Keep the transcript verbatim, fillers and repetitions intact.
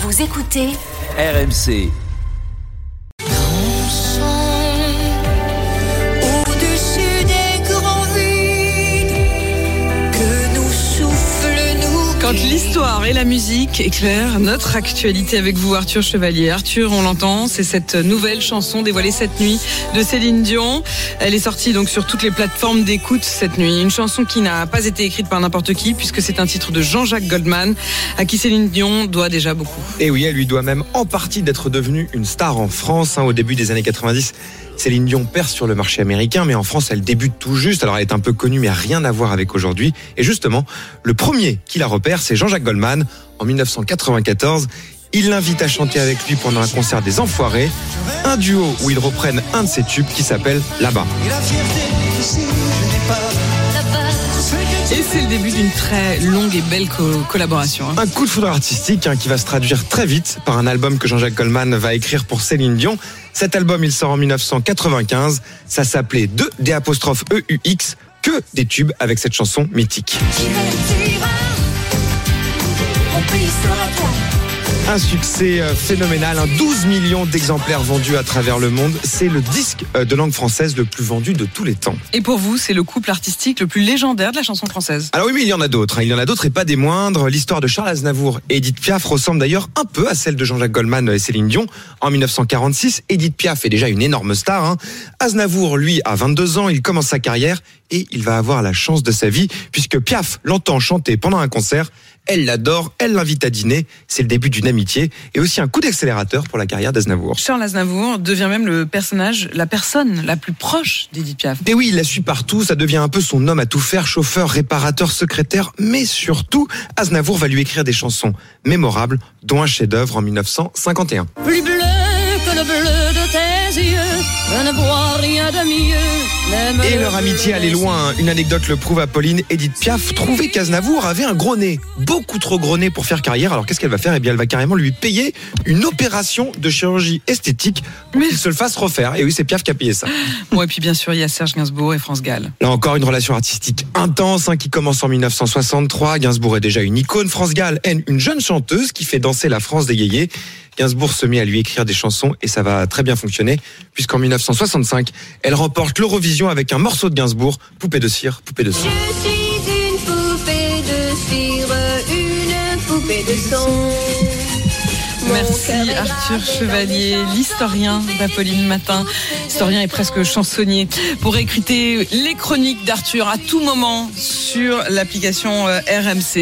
Vous écoutez R M C. Quand l'histoire et la musique éclairent notre actualité avec vous, Arthur Chevalier. Arthur, on l'entend, c'est cette nouvelle chanson dévoilée cette nuit de Céline Dion. Elle est sortie donc sur toutes les plateformes d'écoute cette nuit. Une chanson qui n'a pas été écrite par n'importe qui, puisque c'est un titre de Jean-Jacques Goldman, à qui Céline Dion doit déjà beaucoup. Et oui, elle lui doit même en partie d'être devenue une star en France. Hein, au début des années quatre-vingt-dix, Céline Dion perce sur le marché américain, mais en France, elle débute tout juste. Alors, elle est un peu connue, mais rien à voir avec aujourd'hui. Et justement, le premier qui la repère, c'est Jean-Jacques Goldman. En dix-neuf cent quatre-vingt-quatorze, il l'invite à chanter avec lui pendant un concert des Enfoirés, un duo où ils reprennent un de ses tubes qui s'appelle Là-bas. Et c'est le début d'une très longue et belle co- collaboration. Hein. Un coup de foudre artistique hein, qui va se traduire très vite par un album que Jean-Jacques Goldman va écrire pour Céline Dion. Cet album, il sort en dix-neuf cent quatre-vingt-quinze. Ça s'appelait deux D apostrophe E U X, que des tubes avec cette chanson mythique. Un succès phénoménal, hein, douze millions d'exemplaires vendus à travers le monde. C'est le disque de langue française le plus vendu de tous les temps. Et pour vous, c'est le couple artistique le plus légendaire de la chanson française. Alors oui, mais il y en a d'autres. Hein. Il y en a d'autres et pas des moindres. L'histoire de Charles Aznavour et Édith Piaf ressemble d'ailleurs un peu à celle de Jean-Jacques Goldman et Céline Dion. En dix-neuf cent quarante-six, Édith Piaf est déjà une énorme star. Hein. Aznavour, lui, a vingt-deux ans. Il commence sa carrière et il va avoir la chance de sa vie puisque Piaf l'entend chanter pendant un concert. Elle l'adore, elle l'invite à dîner. C'est le début d'une amitié et aussi un coup d'accélérateur pour la carrière d'Aznavour. Charles Aznavour devient même le personnage, la personne la plus proche d'Édith Piaf. Et oui, il la suit partout, ça devient un peu son homme à tout faire, chauffeur, réparateur, secrétaire, mais surtout, Aznavour va lui écrire des chansons mémorables, dont un chef-d'œuvre en dix-neuf cent cinquante et un. Plus bleu que le bleu de tes yeux, je ne vois rien de mieux. Et leur amitié allait loin. Une anecdote le prouve, Apolline. Édith Piaf trouvait qu'Aznavour avait un gros nez, beaucoup trop gros nez pour faire carrière. Alors qu'est-ce qu'elle va faire ? Eh bien, elle va carrément lui payer une opération de chirurgie esthétique pour Mais... qu'il se le fasse refaire. Et oui, c'est Piaf qui a payé ça. Bon, et puis bien sûr, il y a Serge Gainsbourg et France Gall. Là encore, une relation artistique intense hein, qui commence en dix-neuf cent soixante-trois. Gainsbourg est déjà une icône. France Gall, elle, une jeune chanteuse qui fait danser la France des yéyés. Gainsbourg se met à lui écrire des chansons et ça va très bien fonctionner puisqu'en dix-neuf cent soixante-cinq, elle remporte l'Eurovision avec un morceau de Gainsbourg, Poupée de cire, poupée de son. Je suis une poupée de cire, une poupée de son. Merci Arthur Chevalier, l'historien d'Apolline Matin, historien et presque chansonnier. Pour écouter les chroniques d'Arthur à tout moment sur l'application R M C.